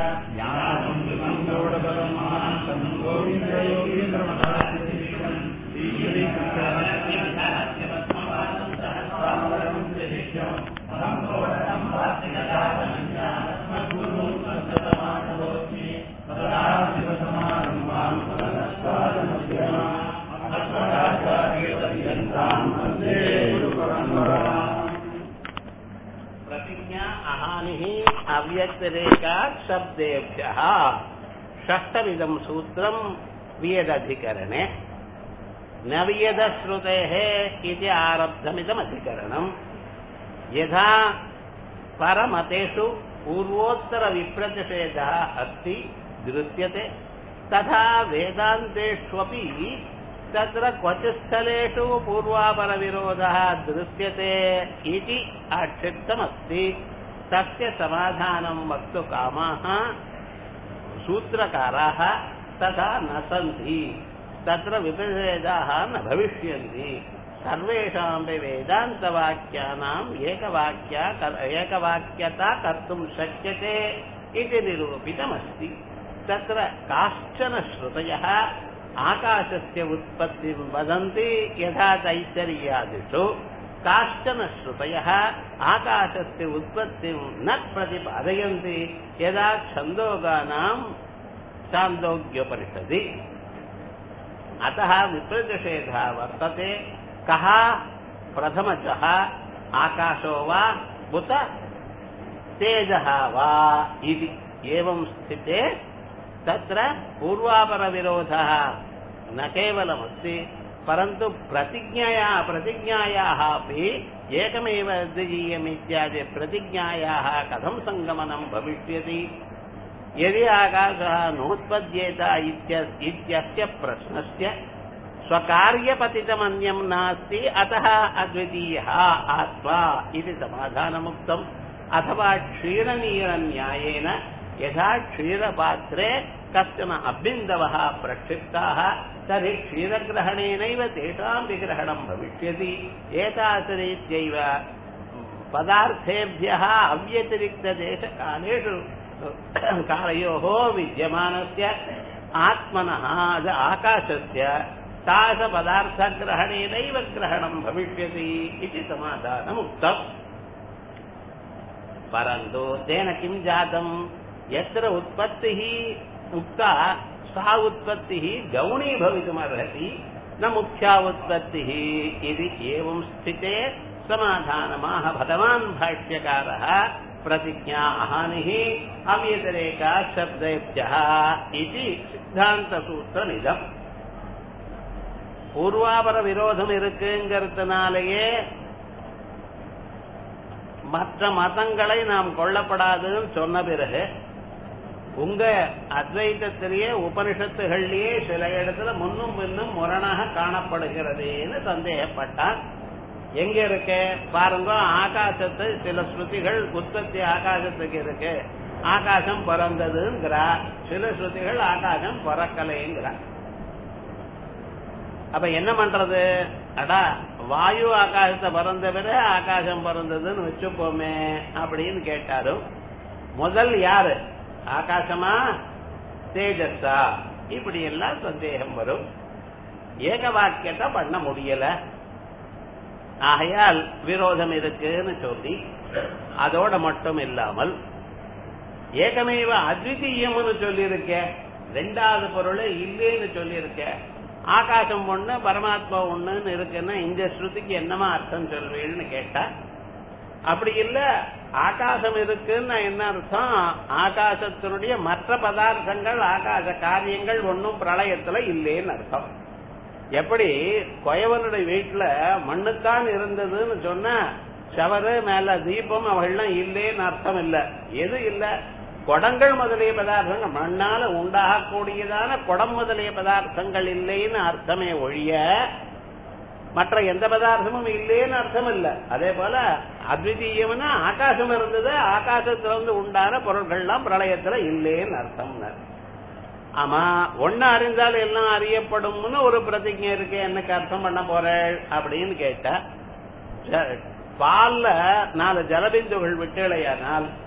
प्रतिज्ञा अहानिः अव्यक्तरेखात् शब्देभ्यः षष्ठमिदं सूत्रं वियदधिकरणे न वियदश्रुतेः इति आरब्धमिदमधिकरणम् यथा परमतेषु पूर्वोत्तरविप्रतिषेधः अस्ति दृश्यते तथा वेदान्तेष्वपि तत्र क्वचित्स्थलेषु पूर्वापरविरोधः दृश्यते इति आक्षिप्तमस्ति। तस्य समाधानं वक्तुकामाः सूत्रकाराः तथा न सन्ति। तत्र विपरीताः न भविष्यन्ति। सर्वेषामपि वेदान्तवाक्यानाम् एकवाक्यता कर्तुं शक्यते इति निरूपितमस्ति। तत्र काश्चन श्रुतयः आकाशस्य उत्पत्तिं वदन्ति यथा तैत्तरीयादिषु, काश्चन श्रुतयः आकाशस्य उत्पत्तिं न प्रतिपादयन्ति यदा छन्दोग्योपनिषदि। अतः विपरीतषेधः वर्तते। कः प्रथमतः आकाशो वा उत तेजः वा इति। एवं स्थिते तत्र पूर्वापरविरोधः न केवलमस्ति परन्तु प्रतिज्ञायाः अपि एकमेव द्वितीयमित्यादि प्रतिज्ञायाः कथं सङ्गमनं भविष्यति यदि आकाशः नोत्पद्येत इत्यस्य प्रश्नस्य स्वकार्यपतितमन्यं नास्ति अतः अद्वितीयः आत्मा इति समाधानमुक्तम्। अथवा क्षीरनीरन्यायेन यथा क्षीरपात्रे कश्चन अबिन्दवः प्रक्षिप्ताः तर्हि क्षीरग्रहणेनैव तेषां विग्रहणं भविष्यति। एतादृशरीत्यैव पदार्थेभ्यः अव्यतिरिक्तदेशकालेषु कालयोः विद्यमानस्य आत्मनः आकाशस्य तादृशपदार्थग्रहणेनैव ग्रहणं भविष्यति इति समाधानमुक्तम्। परन्तु तेन किं जातम्? यत्र उत्पत्तिः उक्ता सा उत्पत्तिः गौणी भवितुमर्हति न मुख्या उत्पत्तिः इति। एवं स्थिते समाधानमाह भगवान् भाष्यकारः प्रतिज्ञा अहानिः अव्यतिरेकात् शब्देभ्यः इति सिद्धान्तसूत्रमिदम्। பூர்வாபர இருக்குங்கிறதுனாலேயே மற்ற மதங்களை நாம் கொள்ளப்படாதுன்னு சொன்ன பிறகு உங்க அத்வைதத்திலேயே உபனிஷத்துகள்லயே சில இடத்துல முன்னும் பின்னும் முரணாக காணப்படுகிறதுன்னு சந்தேகப்பட்டார். எங்க இருக்கு பாருங்க, ஆகாசத்து சில ஸ்ருதிகள் உற்பத்தி ஆகாசத்துக்கு இருக்கு, ஆகாசம் பிறந்ததுங்கிறா. சில ஸ்ருதிகள் ஆகாசம் பிறக்கலைங்கிறா. அப்ப என்ன பண்றது? அடா வாயு ஆகாசத்தை பிறந்த பிறகு ஆகாசம் பிறந்ததுன்னு வச்சுப்போமே அப்படின்னு கேட்டாரும். முதல் யாரு, ஆகாசமா தேஜஸா? இப்படி எல்லாம் சந்தேகம் வரும். ஏக வாக்கியத்தை பண்ண முடியல. ஆகையால் விரோதம் இருக்குன்னு சொல்லி அதோட மட்டும் இல்லாமல் ஏகமேவ அத்விதீயம்னு சொல்லியிருக்க, ரெண்டாவது பொருள் இல்லைன்னு சொல்லியிருக்க. ஆகாசம் ஒண்ணு பரமாத்மா ஒண்ணுன்னு இருக்குன்னா இந்த ஸ்ருதிக்கு என்னமா அர்த்தம் சொல்வீன்னு கேட்டா, அப்படி இல்ல ஆகாசம் இருக்குன்னு என்ன அர்த்தம்? ஆகாசத்தினுடைய மற்ற பதார்த்தங்கள் ஆகாச காரியங்கள் ஒன்னும் பிரளயத்துல இல்லேன்னு அர்த்தம். எப்படி கொயவனுடைய வீட்டுல மண்ணுத்தான் இருந்ததுன்னு சொன்னா ஷவரு மேல தீபம் அவள்லாம் இல்லேன்னு அர்த்தம் இல்ல. எது இல்ல? குடங்கள் முதலிய பதார்த்தங்கள், மண்ணால உண்டாகக்கூடியதான குடம் முதலிய பதார்த்தங்கள் இல்லைன்னு அர்த்தமே ஒழிய மற்ற எந்த பதார்த்தமும் இல்லேன்னு அர்த்தம் இல்ல. அதே போல அத்விதீயம்னா ஆகாசம் இருந்தது, ஆகாசத்திலிருந்து உண்டான பொருட்கள்லாம் பிரளயத்துல இல்லேன்னு அர்த்தம். ஆமா, ஒன்னு அறிந்தால் எல்லாம் அறியப்படும்னு ஒரு பிரதிஜை இருக்கு, எனக்கு அர்த்தம் பண்ண போறேன் அப்படின்னு கேட்டா, பால்ல 4 ஜலபிந்துகள் விட்டலையானால்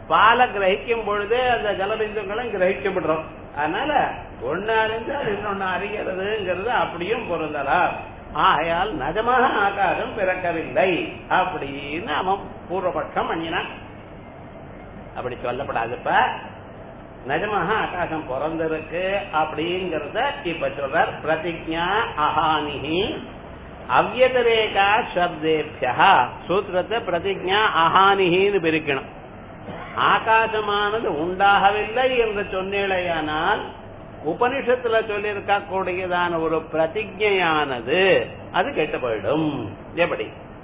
பாலை கிரகிக்கும் பொழுது அந்த ஜலபிந்துக்களும் கிரகிக்கப்படுறோம். அதனால ஒன்னு அறிந்தால் இன்னொன்னு அறிகிறதுங்கிறது அப்படியும் பொருந்தலாம். ஆகையால் நிஜமாக ஆகாசம் பிறக்கவில்லை அப்படின்னு அவன் பூர்வபட்சம் பண்ணினான். அப்படி சொல்லப்படாதுப்ப, நிஜமாக ஆகாசம் பிறந்திருக்கு அப்படிங்கறத இப்ப சொல்றார். பிரதிஜா அஹானிஹி அவ்யதிரேகா சப்தேபியா. சூத்திரத்தை பிரதிஜா அஹானிஹின்னு பிரிக்கணும். ஆகாசமானது உண்டாகவில்லை என்று சொன்னேயானால் உபனிஷத்துல சொல்லியிருக்க கூடியதான ஒரு பிரதிஜையானது அது கெட்டு போயிடும். எப்படி?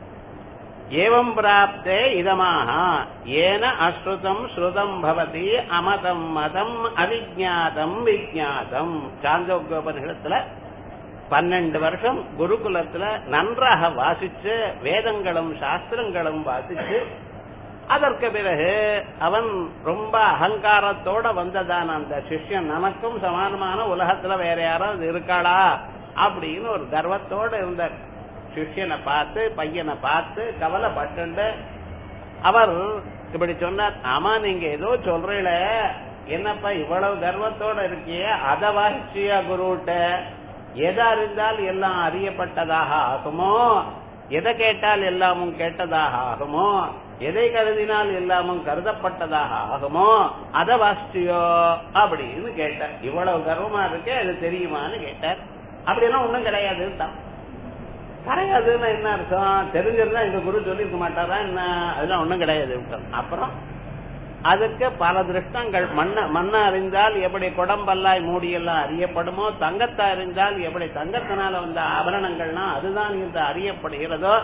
ஏவம் பிராப்தே இதமாக ஏன அஸ்ருதம் ஸ்ருதம் பவதி அமதம் மதம் அவிஜாதம் விஜாதம். சாந்தோக்கியோபனிஷத்துல 12 வருஷம் குருகுலத்துல நன்றாக வாசிச்சு வேதங்களும் சாஸ்திரங்களும் வாசிச்சு அதற்கு பிறகு அவன் ரொம்ப அகங்காரத்தோட வந்ததான அந்த சிஷ்யன் நமக்கும் சமானமான உலகத்துல வேற யாராவது இருக்காளா அப்படின்னு ஒரு கர்வத்தோட இருந்த சிஷ்யனை பார்த்து பையனை பார்த்து கவலைப்பட்டு அவர் இப்படி சொன்னார். ஆமா, நீங்க ஏதோ சொல்றீல, என்னப்பா இவ்வளவு கர்வத்தோட இருக்கிய, அத வாசிச்சியா குருட்ட? எதா இருந்தால் எல்லாம் அறியப்பட்டதாக ஆகுமோ, எதை கேட்டால் எல்லாமும் கேட்டதாக ஆகுமோ, எதை கருதினால் எல்லாமும் கருதப்பட்டதாக ஆகுமோ, அதை வாசிச்சியோ அப்படின்னு கேட்டார். இவ்வளவு கர்வமா இருக்கே, அது தெரியுமான்னு கேட்டார். அப்படியெல்லாம் ஒண்ணும் கிடையாதுன்னு தான். கிடையாதுன்னு என்ன அர்த்தம்? தெரிஞ்சிருந்தா இந்த குரு சொல்லிருக்க மாட்டாரா என்ன? அதெல்லாம் ஒண்ணும் கிடையாது. அப்புறம் அதுக்கு பல திருஷ்டங்கள். மண்ணை அறிந்தால் எப்படி குடம்பல்லாய் மூடியெல்லாம் அறியப்படுமோ, தங்கத்தை அறிந்தால் எப்படி தங்கத்தினால வந்த ஆபரணங்கள்னா அதுதான் இந்த அறியப்படுகிறதோ,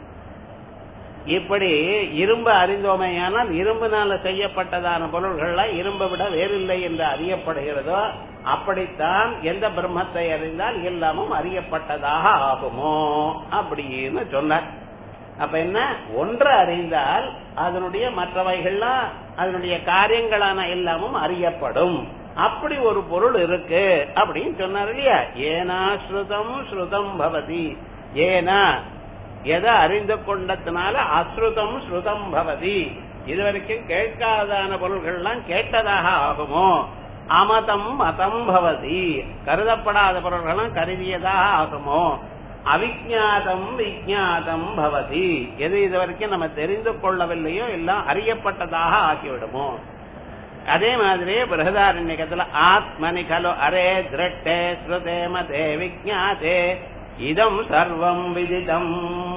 இப்படி இரும்பு அறிந்தோமையானால் இரும்புனால செய்யப்பட்டதான பொருள்கள்லாம் இரும்பை விட வேறில்லை என்று அறியப்படுகிறதோ, அப்படித்தான் எந்த பிரம்மத்தை அறிந்தால் எல்லாமும் அறியப்பட்டதாக ஆகுமோ அப்படின்னு சொன்னார். அப்ப என்ன? ஒன்று அறிந்தால் அதனுடைய மற்றவைகள்லாம் அதனுடைய காரியங்களான எல்லாமும் அறியப்படும். அப்படி ஒரு பொருள் இருக்கு அப்படின்னு சொன்னார் இல்லையா? ஏனா ஸ்ருதம் ஸ்ருதம் பவதி. ஏனா எதை அறிந்து கொண்டதுனால அஸ்ருதம் ஸ்ருதம் பவதி. இதுவரைக்கும் கேட்காதான பொருள்கள்லாம் கேட்டதாக ஆகுமோ. அமதம் மதம் பவதி. கருதப்படாத பொருள்களும் கருதியதாக ஆகுமோ. அவிஜாதம் விஜாதம் பவதி. எது இதுவரைக்கும் நம்ம தெரிந்து கொள்ளவில்லையோ எல்லாம் அறியப்பட்டதாக ஆக்கிவிடுமோ. அதே மாதிரி பிரகதாரண்யத்துல ஆத்மனி கலு அரே திரட்டே ஸ்ருதே மதே விஜாதே இதம் சர்வம் விதிதம்.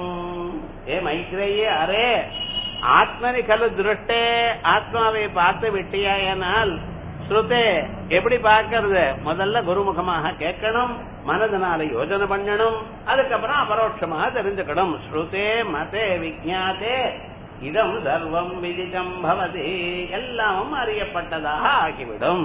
ஏ மைத்ரேயே, அரே ஆத்மனி கலு திருட்டே, ஆத்மாவை பார்த்து விட்டியாயனால் ஸ்ருதே எப்படி பார்க்கறது? முதல்ல குருமுகமாக கேட்கணும், மனதனால யோஜனை பண்ணணும், அதுக்கப்புறம் அபரோட்சமாக தெரிஞ்சுக்கணும். ஸ்ருதே மதே விஜாதே இதம் சர்வம் விதிதம் பவதி. எல்லாமும் அறியப்பட்டதாக ஆகிவிடும்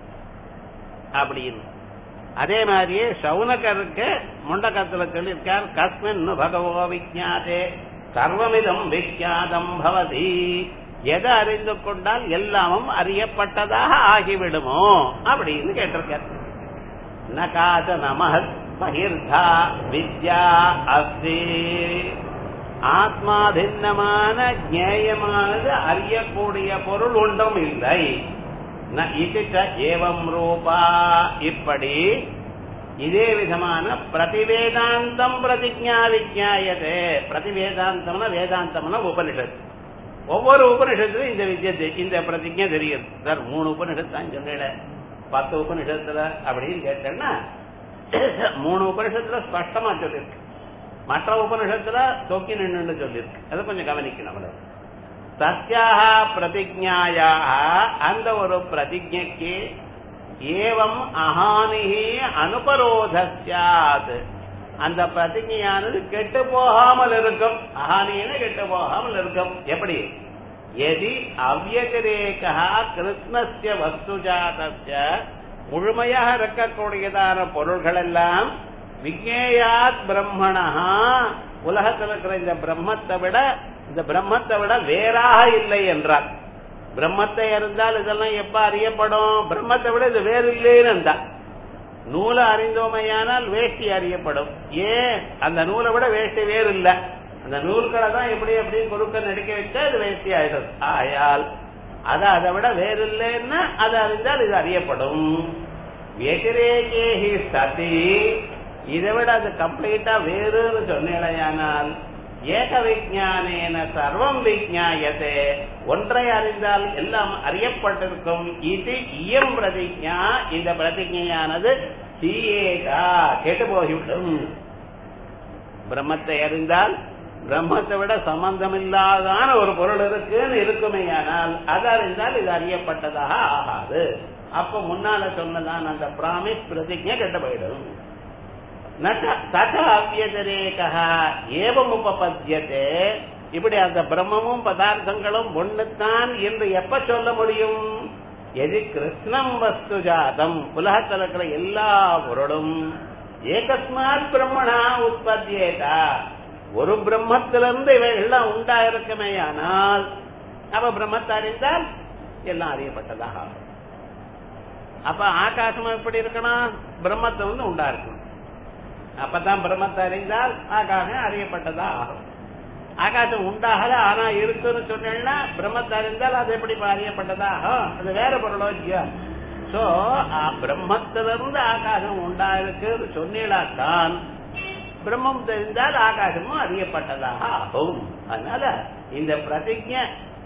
அப்படின்னு. அதே மாதிரியே சவுனகருக்கு முண்டகத்துல சொல்லியிருக்கார், கஸ்மின் பகவோ விஜாதே சர்வமிதம் விஜாதம் பவதி. எதை அறிந்து கொண்டால் எல்லாமும் அறியப்பட்டதாக ஆகிவிடுமோ அப்படின்னு கேட்டிருக்கார். நகாத நமஹத் பகிர்தா வித்யா அஸ்தி. ஆத்மா பின்னமான ஞேயமானது அறியக்கூடிய பொருள் ஒன்றும் இல்லை. ஏவம் ரூபா. இப்படி இதே விதமான பிரதிவேதாந்தம் பிரதிஜா விஜாயதே. பிரதிவேதாந்தம்னா வேதாந்தம்னா உபனிஷத். ஒவ்வொரு உபனிஷத்துலும் இந்த வித்தியத்தை இந்த பிரதிஜை தெரியுது. சார் 3 உபனிஷத்து தான் சொல்லல, 10 உபனிஷத்துல அப்படின்னு கேட்டேன்னா 3 உபனிஷத்துல ஸ்பஷ்டமா சொல்லிருக்கு, மற்ற உபனிஷத்துல தொக்கி நின்று சொல்லிருக்கு. அதை கொஞ்சம் கவனிக்கணும். அவ்வளவு சத்யாக பிரதிஜாயாக அந்த ஒரு பிரதிஜைக்கு ஏவம் அஹானிஹி அனுபரோதஸ்யாத். அந்த பிரதிஜையானது கெட்டு போகாமல் இருக்கும். அஹானின்னு கெட்டு போகாமல் இருக்கும். எப்படி? எதி அவ்யதிரேகா கிருஷ்ணஸ்ய வஸ்துஜாதஸ்ய. முழுமையாக இருக்கக்கூடியதான பொருள்கள் எல்லாம் விஜ்ஞேயாத் பிரம்மணா. உலகத்தில் இருக்கிற இந்த பிரம்மத்தை விட வேறாக இல்லை என்றார். பிரம்மத்தை அறிந்தால் இதெல்லாம் எப்ப அறியப்படும்? பிரம்மத்தை விட இது வேறு இல்லைன்னு இருந்தா. நூலை அறிந்தோமையானால் வேஷ்டி அறியப்படும். ஏன்? அந்த நூலை விட வேஷ்டி வேறு இல்லை. அந்த நூல்களை தான் எப்படி எப்படி குறுக்க நடிக்க வச்சா இது வேஷ்டி ஆயிடும். ஆயால் அது அதை விட வேறு இல்லைன்னா அது அறிந்தால் இது அறியப்படும். வெதிரேகேஹி சதி, இதை விட அது கம்ப்ளீட்டா வேறுன்னு சொன்னேனால் ஏக விஜானேன சர்வம் விஜாயதே, ஒன்றை அறிந்தால் எல்லாம் அறியப்பட்டிருக்கும். இது இயம் பிரதிஜா, இந்த பிரதிஜையானது சீயேகா கெட்டு போய்விடும். பிரம்மத்தை அறிந்தால் பிரம்மத்தை விட சம்பந்தமில்லாதான ஒரு பொருள் இருக்குன்னு இருக்குமேயானால் அது அறிந்தால் இது அறியப்பட்டதாக ஆகாது. அப்ப முன்னால சொன்னதான் அந்த பிராமிஸ் பிரதிஜை கெட்டு போயிடும். அவ்யதிரேகா ஏவம் உபபத்யதே, இப்படி அந்த பிரம்மமும் பதார்த்தங்களும் ஒண்ணுத்தான் என்று எப்ப சொல்ல முடியும்? எது கிருஷ்ணம் வஸ்து ஜாதம், உலகத்தில் இருக்கிற எல்லா பொருளும் ஏகஸ்மாத் பிரம்மணா உற்பத்தியேதா, ஒரு பிரம்மத்திலிருந்து இவைகள்லாம் உண்டாயிருக்குமே. ஆனால் அப்ப பிரம்மத்தை அறிந்தால் எல்லாம் அறியப்பட்டதாக. அப்ப ஆகாசம் எப்படி இருக்கணும்? பிரம்மத்தை உண்டா இருக்கணும். அப்பதான் பிரம்மத்தை அறிந்தால் ஆகாசம் அறியப்பட்டதா ஆகும். ஆகாசம் உண்டாகல ஆனா இருக்குன்னு சொன்னா பிரம்மத்தை அறிந்தால் அது எப்படி அறியப்பட்டதா ஆகும்? அது வேற பொருளோ இல்லையா? சோ பிரம்மத்திலிருந்து ஆகாசம் உண்டாயிருக்குன்னு சொன்னால்தான் பிரம்மம் தெரிந்தால் ஆகாசமும் அறியப்பட்டதாக ஆகும். அதனால இந்த பிரதிஜை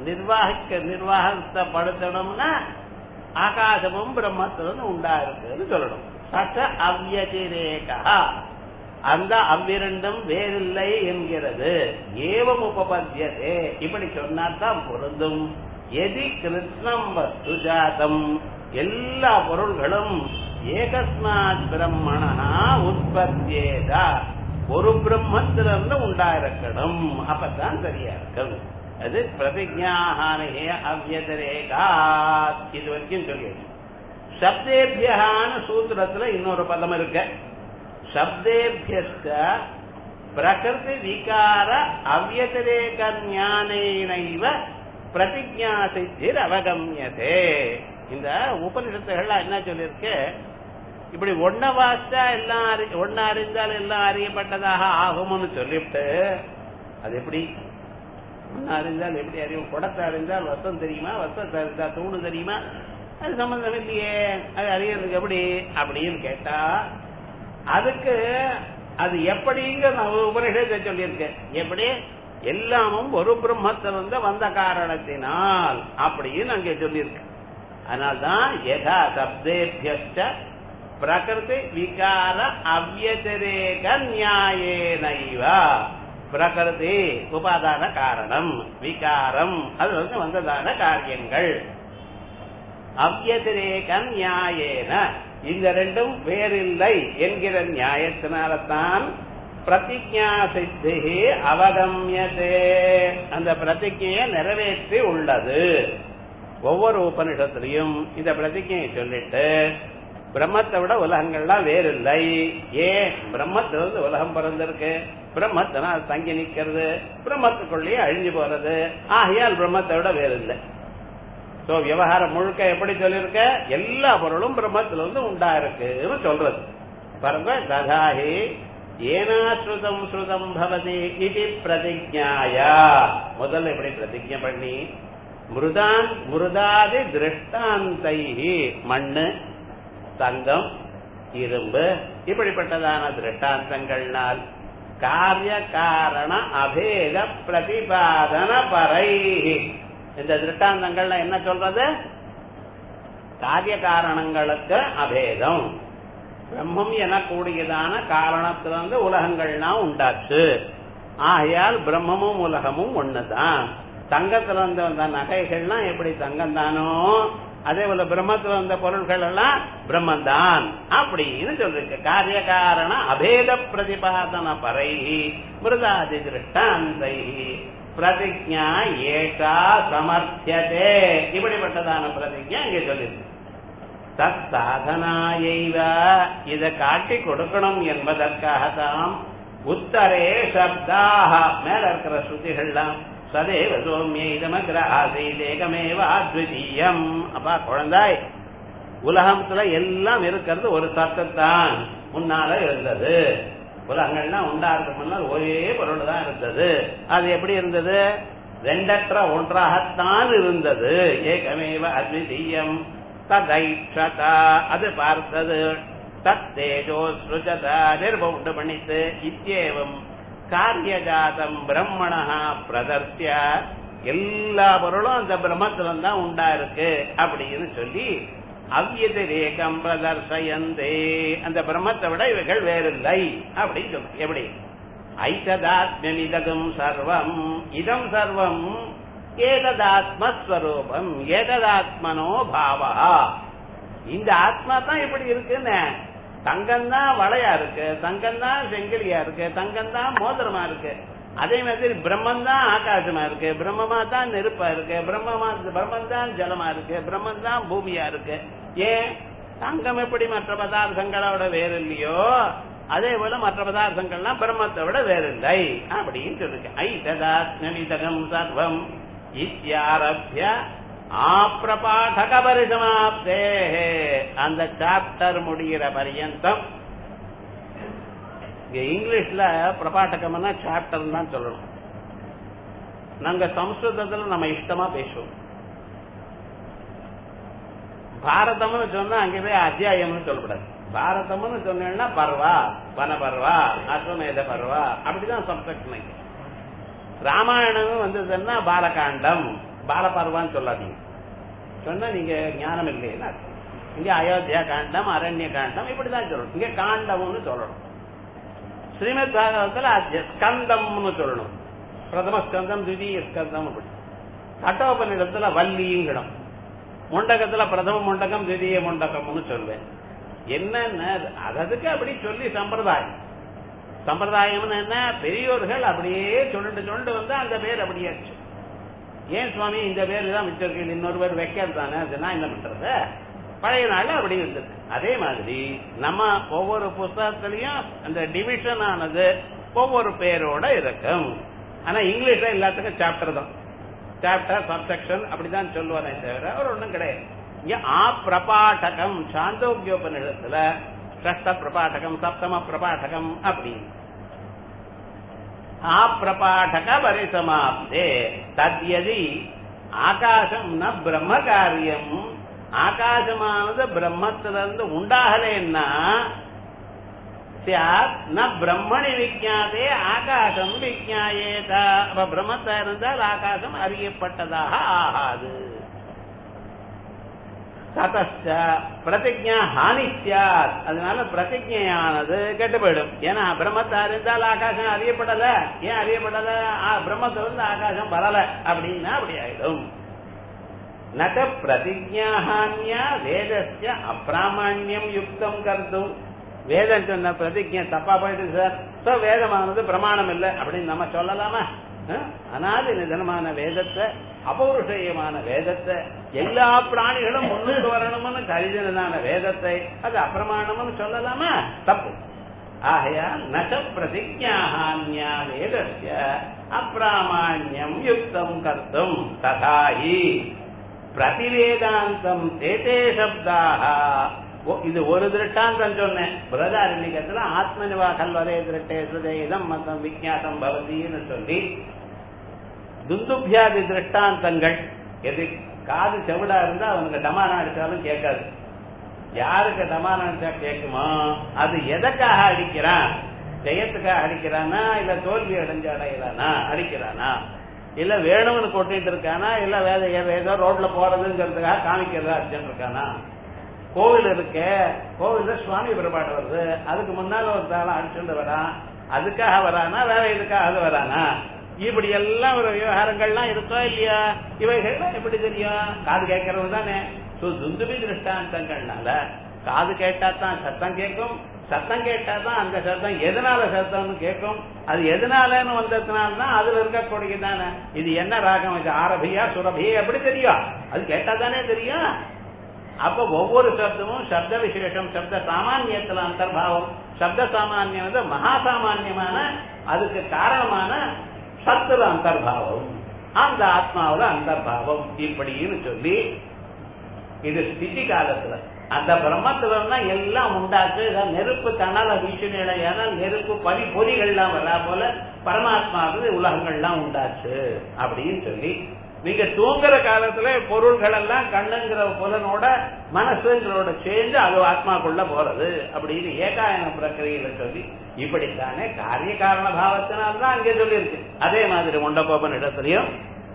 நிர்வாகப்படுத்தணும்னா ஆகாசமும் பிரம்மத்திலிருந்து உண்டாயிருக்குன்னு சொல்லணும். சட்ட அவ்யதிரேகா, அந்த அவ்விரண்டும் வேறில்லை என்கிறது. ஏவம் உபபத்யதே, இப்படி சொன்னால்தான் பொருந்தும். எதி கிருஷ்ணம் வஸ்து ஜாதம், எல்லா பொருள்களும் ஏகஸ்மாத் பிரம்மணா உற்பத்தியேதா, ஒரு பிரம்மத்திலிருந்து உண்டாயிருக்கணும். அப்பதான் சரியா இருக்கும். அது பிரதிஜாஹானே அவ்யதிரேகா. இது வரைக்கும் சொல்லியாச்சு. சப்தேபியான சூத்திரத்துல இன்னொரு பதம் இருக்கு. சப்தேபியஸ்த பிரகிருதி விகார அவ்யதிரேக ஞானேனைவ பிரதிஜா சித்திர் அவகம்யதே. இந்த உபனிஷத்துகள்ல என்ன சொல்லிருக்கு? இப்படி ஒன்ன வாசிச்சா எல்லாம் ஒன்ன அறிந்தால் எல்லாம் அறியப்பட்டதாக ஆகும்னு சொல்லிவிட்டு, அது எப்படி ஒன்ன அறிந்தால் எப்படி அறியும்? குடத்தை அறிந்தால் வசம் தெரியுமா? வசத்தை அறிந்தால் தூணு தெரியுமா? அது சம்பந்தம் இல்லையே, அது அறியறதுக்கு எப்படி அப்படின்னு கேட்டா, அதுக்கு அது எப்படிங்க உபனிஷத்தை சொல்லியிருக்கேன். எப்படி? எல்லாமும் ஒரு பிரம்மத்திலிருந்து வந்த காரணத்தினால் அப்படின்னு அங்கே சொல்லியிருக்கு. அதனால்தான் யதா சப்தேபியஸ்ச பிரகிருதி விகார அவ்யதிரேக நியாயேனைவ, பிரகிருதி உபாதான காரணம், விகாரம் அது வந்ததான காரியங்கள், அவ்யதிரேக நியாயேன இந்த ரெண்டும் வேறில்லை என்கிற நியாயத்தினால்தான் பிரதிஜா சித்தி அவகம்யதே, அந்த பிரதிஜையை நிறைவேற்றி உள்ளது. ஒவ்வொரு உபனிஷத்திலையும் இந்த பிரதிஜையை சொல்லிட்டு பிரம்மத்தை விட உலகங்கள்லாம் வேறில்லை. ஏன்? பிரம்மத்திலிருந்து உலகம் பிறந்திருக்கு, பிரம்மத்தினால் தங்கி நிக்கிறது, பிரம்மத்துக்குள்ளேயே அழிஞ்சு போறது, ஆகையால் பிரம்மத்தை விட வேறில்லை. சோ விவகாரம் முழுக்க எப்படி சொல்லிருக்க? எல்லா பொருளும் பிரம்மத்திலிருந்து உண்டா இருக்குன்னு சொல்றது. பாருங்க, ததாஹி ஏனா ஸ்ருதம் ஸ்ருதம் பவதி இது பிரதிஜாயா, முதல்ல எப்படி பிரதிஜை பண்ணி மிருதாதி திருஷ்டாந்தை, மண்ணு, தங்கம், இரும்பு இப்படிப்பட்டதான திருஷ்டாந்தங்கள்னால் காரிய காரண அபேத பிரதிபாதன பரை, இந்த திருஷ்டாந்தங்கள்ல என்ன சொல்றது? காரிய காரணங்களுக்கு அபேதம். பிரம்மம் எனக்கூடியதான காரணத்திலிருந்து உலகங்கள்லாம் உண்டாச்சு, ஆகையால் பிரம்மமும் உலகமும் ஒண்ணுதான். தங்கத்துல இருந்த வந்த நகைகள்லாம் எப்படி தங்கம் தானோ, அதே போல பிரம்மத்துல வந்த பொருள்கள் எல்லாம் பிரம்மந்தான் அப்படின்னு சொல்லிருக்கு. காரிய காரண அபேத பிரதிபாதன பரை மிருதாதி திருஷ்டாந்தை பிரதிஜா ஏகா சமர்த்தியதே, இப்படிப்பட்டதான பிரதிஜா இங்க சொல்லிருக்கு. தத் சாதனாயைவ, இதை காட்டி கொடுக்கணும் என்பதற்காகத்தான் உத்தரே சப்தாக, மேல இருக்கிற ஸ்ருதிகள்லாம் சதேவ சோமிய இதமக்ர ஆசைதேகமேவ அத்விதீயம். அப்பா குழந்தாய், உலகத்துல எல்லாம் இருக்கிறது ஒரு சத்தத்தான். முன்னால இருந்தது உலகங்கள்லாம் உண்டாருக்கு முன்னால் ஒரே பொருள் தான் இருந்தது. அது எப்படி இருந்தது? ரெண்டற்ற ஒன்றாகத்தான் இருந்தது. ஏகமேவ அத்விதீயம் ததைக்ஷதா அது பார்த்தது. தத் தேஜோ ஸ்ருஜதா நிர்பவுண்டு பண்ணித்து இத்யேவம் காரியஜாதம் பிரம்மணா பிரதர்சிய எல்லா பொருளும் அந்த பிரம்மத்துல தான் உண்டா இருக்கு அப்படின்னு சொல்லி அவ்யதிரேகம் பிரதர்சயந்தே அந்த பிரம்மத்தை விட இவைகள் வேறில்லை அப்படின்னு சொல்லு. எப்படி ஐததாத்மிதகம் சர்வம் இதம் சர்வம் ஏததாத்மஸ்வரூபம் ஏததாத்மனோ பாவா இந்த ஆத்மா தான் இப்படி இருக்குன்னு தங்கம் தான் வளையா இருக்கு, தங்கம் தான் செங்கிலியா இருக்கு, தங்கம் தான் மோதிரமா இருக்கு. அதே மாதிரி பிரம்மன் தான் ஆகாசமா இருக்கு, பிரம்மமா தான் நெருப்பா இருக்கு, பிரம்மன் தான் ஜலமா இருக்கு, பிரம்மன் தான் பூமியா இருக்கு. ஏன் தங்கம் எப்படி மற்ற பதார்த்தங்களோட வேறு இல்லையோ அதே போல மற்ற பதார்த்தங்கள்லாம் பிரம்மத்தை விட வேறில்லை அப்படின்னு சொல்லிருக்க. ஐததாத்மிதகம் சர்வம் இத்யாரப்ய ஆப்ரபாடக பரிசமாப்தே அந்த சாப்டர் முடிகிற பரியந்தம். இங்கிலீஷ்ல பிரபாட்டகம்னா சாப்டர் தான் சொல்லணும். நாங்க சம்ஸ்கிருதத்துல நம்ம இஷ்டமா பேசுவோம். பாரதம்னு சொன்னா அங்கே போய் அத்தியாயம்னு சொல்லக்கூடாது. பாரதம்னு சொன்னா பர்வா, வனபர்வா, அஸ்வமேத பர்வா அப்படிதான் சப்செக்ஷன். ராமாயணம் வந்ததுன்னா பாலகாண்டம், பாலபர்வான்னு சொல்லாதீங்க. சொன்னா நீங்க ஞானம் இல்லைன்னா இங்க அயோத்தியா காண்டம், அரண்ய காண்டம் இப்படிதான் சொல்லணும். இங்க காண்டம்னு சொல்லணும். ஸ்ரீமத் பாகவதத்துல ஸ்கந்தம்னு சொல்லணும். பிரதம ஸ்கந்தம், திடீய ஸ்கந்தம். அப்படி கட்டோபனிடத்துல வள்ளியும், முண்டகத்துல பிரதம முண்டகம், திடீய முண்டகம்னு சொல்வேன். என்னன்னா அதுக்கு அப்படி சொல்லி சம்பிரதாயம்னு என்ன பெரியோர்கள் அப்படியே சொல்லிட்டு வந்து அந்த பேர் அப்படியாச்சு. ஏன் சுவாமி இந்த பேர் தான் மிச்சம் இன்னொரு பேர் வைக்கிறது தானே, அதுனா என்ன பண்றது? பழைய நாள் அப்படி இருந்தது. அதே மாதிரி நம்ம ஒவ்வொரு புத்தகத்திலையும் அந்த டிவிஷன் ஆனது ஒவ்வொரு பேரோட இருக்கும். ஆனா இங்கிலீஷ்ல எல்லாத்துக்கும் சாப்டர் தான், சாப்டர் சப்செக்ஷன் அப்படிதான் சொல்லுவானே தவிர அவர் ஒண்ணும் கிடையாது. இங்க ஆப்ரபாடகம் சாந்தோக்கியோபனிடத்துல ஷஷ்ட பிரபாடகம், சப்தம பிரபாடகம் அப்படி ஆப்ரபாடக பரிசமாப்தே தத்யதி ஆகாசம் ந பிரம்ம காரியம் ஆகாசமானது பிரம்மத்திலிருந்து உண்டாகலேன்னா ந பிரம்மணி விஜாதே ஆகாசம் விஜாயேத. பிரம்மத்தா இருந்தால் ஆகாசம் அறியப்பட்டதாக ஆகாது. ததச்ச பிரதிஜா ஹானித்யாத் அதனால பிரதிஜையானது கெட்டு போயிடும். ஏன்னா பிரம்மத்தா இருந்தால் ஆகாசம் அறியப்படல. ஏன் அறியப்படல? பிரம்மத்திலிருந்து ஆகாசம் வரல அப்படின்னா அப்படி ஆயிடும். நக பிரதிஜாஹான்யா வேதஸ்ய அப்பிராமாண்யம் யுக்தம் கருத்தும். வேதம் சொன்ன பிரதிஜை தப்பா போயிட்டு சார், சோ வேதமானது பிரமாணம் இல்லை அப்படின்னு நம்ம சொல்லலாமா? அனாதி நிதனமான வேதத்தை, அபௌருஷயமான வேதத்தை, எல்லா பிராணிகளும் முன்னுக்கு வரணும்னு கருதினதான வேதத்தை அது அப்பிரமாணம்னு சொல்லலாமா? தப்பு. ஆகையால் நக பிரதிஜாஹான்யா வேதஸ்ய அப்பிராமாண்யம் யுக்தம் கர்த்தும் ததாஹி பிரதிவேதாந்தம் தேதே சப்தாக. இது ஒரு திருஷ்டாந்தம் சொன்னேன். பிரதாரண்யத்துல ஆத்மனிவா கல்வரே திருட்டே சுதேதம் மதம் விஜாதம் பவதின்னு சொல்லி துந்துபியாதி திருஷ்டாந்தங்கள். எது காது செவிடா இருந்தா அவனுக்கு டமானா அடிச்சாலும் கேட்காது. யாருக்கு டமானா அடிச்சா கேட்குமோ அது எதற்காக அடிக்கிறான்? ஜெயத்துக்காக அடிக்கிறானா, இல்ல தோல்வி அடைஞ்ச அடையிறானா அடிக்கிறானா, இல்ல வேணும்னு கொட்டிட்டு இருக்கானா, இல்ல வேற ஏதோ ரோட்ல போறதுங்கிறதுக்காக காமிக்கிறதா அடிச்சுட்டு இருக்கானா? கோவில் இருக்க, கோவில்ல சுவாமி பிறப்பாடு வருது, அதுக்கு முன்னால ஒரு தாளம் அடிச்சுட்டு வரான், அதுக்காக வரானா வேற இதுக்காக அது வரானா? இப்படி எல்லாம் ஒரு விவகாரங்கள்லாம் இருக்கோ இல்லையா? இவைகள்லாம் எப்படி தெரியும்? காது கேட்கறது தானே. துந்துபி திருஷ்டாந்தங்கள்னால காது கேட்டா தான் சத்தம் கேட்கும், சத்தம் கேட்டா தான் அந்த சத்தம் எதனால சத்தம்னு கேட்கும். அது எதனாலன்னு வந்ததுனால்தான் அதுல இருக்கக்கூடியதானே. இது என்ன ராகம், இது ஆரபியா சுரபியா எப்படி தெரியும்? அது கேட்டா தானே தெரியும். அப்ப ஒவ்வொரு சப்தமும் சப்த விசேஷம், சப்த சாமானியத்துல அந்தர்பாவம். சப்த சாமானியம் வந்து மகாசாமான்யமான அதுக்கு காரணமான சத்துல அந்தர்பாவம், அந்த ஆத்மாவில அந்தர்பாவம் இப்படின்னு சொல்லி இது ஸ்திதி காலத்துல. அந்த பிரம்மத்துல எல்லாம் உண்டாச்சு. நெருப்பு தணல வீசின நெருப்பு பொறிகள்லாம் வரா போல பரமாத்மாவுக்கு உலகங்கள்லாம் உண்டாச்சு அப்படின்னு சொல்லி, நீங்க தூங்குற காலத்துல பொருள்கள் எல்லாம் கண்ணுங்கிற புலனோட மனசுங்களோட சேர்ந்து அது ஆத்மாக்குள்ள போறது அப்படின்னு ஏகாயன பிரக்கிரியில சொல்லி, இப்படித்தானே காரிய காரண பாவத்தினால்தான் அங்கே சொல்லி இருக்கு. அதே மாதிரி முண்டகோபன் இடத்துலயும்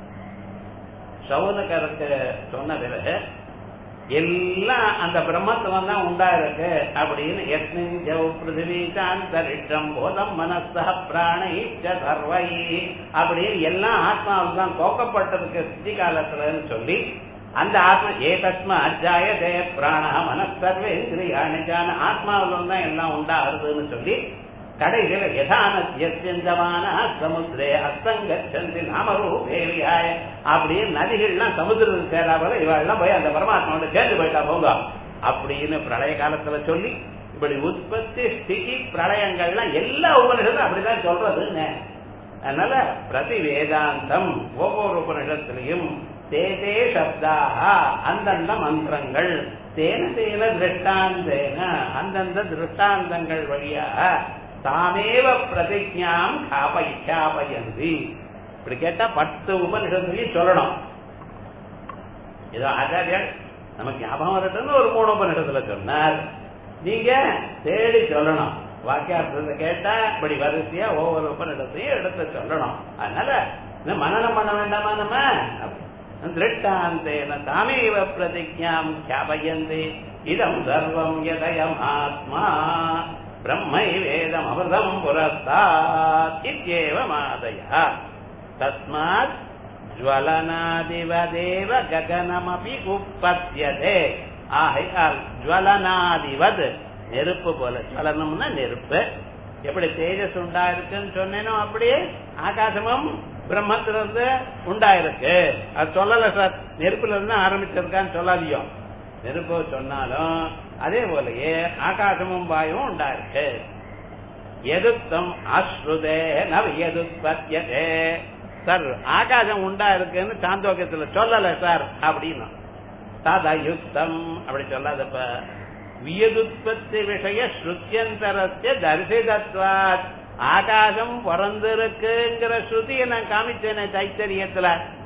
சவுனகருக்கு சொன்ன பிறகு எல்லாம் அந்த பிரம்மத்துவம் தான் உண்டா இருக்கு அப்படின்னு பிருத்திவீசாந்தரிஷம் போதம் மனச பிராணை சர்வை அப்படின்னு எல்லாம் ஆத்மாவில் தான் தோக்கப்பட்டிருக்கு ஸ்திதி காலத்துலன்னு சொல்லி, அந்த ஆத்மா ஏதஸ்மா அஜாயதே பிராண மனசர்வேந்திரியான ஆத்மாவில் தான் எல்லாம் உண்டாகுதுன்னு சொல்லி, கடைசியில யதானமான சமுத்திரே அஸ்தங்கச்சந்தி நாமரூபேரியாய அப்படின்னு நதிகள்லாம் சமுத்திரத்துக்கு சேரா போல இவெல்லாம் போய் அந்த பரமாத்மாவோட சேர்ந்து போயிட்டா போங்க அப்படின்னு பிரளய காலத்துல சொல்லி, இப்படி உற்பத்தி ஸ்திதி பிரளயங்கள்லாம் எல்லா உபனிஷத்தும் அப்படிதான் சொல்றதுன்னு. அதனால பிரதி வேதாந்தம் ஒவ்வொரு உபனிஷத்திலையும் தேதே சப்தாக அந்தந்த மந்திரங்கள் தேன தேன திருஷ்டாந்தேன அந்தந்த திருஷ்டாந்தங்கள் வழியாக தாமேவ பிரதிஜாம் காபயிச்சாபயந்தி. இப்படி கேட்டா 10 உபனிஷத்துலையும் சொல்லணும். ஏதோ ஆச்சாரியர் நமக்கு ஞாபகம் வரட்டுன்னு ஒரு 3 உபனிஷத்துல சொன்னார், நீங்க தேடி சொல்லணும். வாக்கியார்த்தத்தை கேட்டா இப்படி வரிசையா ஒவ்வொரு உபனிஷத்தையும் எடுத்து சொல்லணும். அதனால மனனம் பண்ண வேண்டாமா நம்ம திருஷ்டாந்தேன தாமேவ பிரதிஜாம் காபயந்தி இதம் சர்வம் யதயம் ஆத்மா பிரம்மை வேதம் அமிர்தம் புரஸ்தாத் இத்யேவமாதய தஸ்மாத் ஜ்வலனாதிவதேவ ககனமபி உற்பத்யதே. ஆகையால் ஜ்வலனாதிவத் நெருப்பு போல, ஜ்வலனம்னா நெருப்பு, எப்படி தேஜஸ் உண்டா இருக்குன்னு சொன்னேனோ அப்படியே ஆகாசமும் பிரம்மத்திலிருந்து உண்டாயிருக்கு. அது சொல்லல சார், நெருப்புல இருந்து ஆரம்பிச்சிருக்கான்னு சொல்லாதியோ. நெருப்பு சொன்னாலும் அதே போலயே ஆகாசமும் வாயும் உண்டாயிருக்கு. எதுத்தம் அஸ்ருதே நவ எதுத்பத்யதே. சார் ஆகாசம் உண்டா இருக்குன்னு சாந்தோக்கியத்துல சொல்லல சார் அப்படின்னு ததயுக்தம் அப்படி சொல்லாதப்ப வியதுத்பத்தி விஷய ஸ்ருத்தியந்தரஸ்ய தரிசிதத்வாத். ஆகாசம் பிறந்திருக்குங்கிற ஸ்ருதியை நான் காமிச்சேனே தைத்தரியத்துல.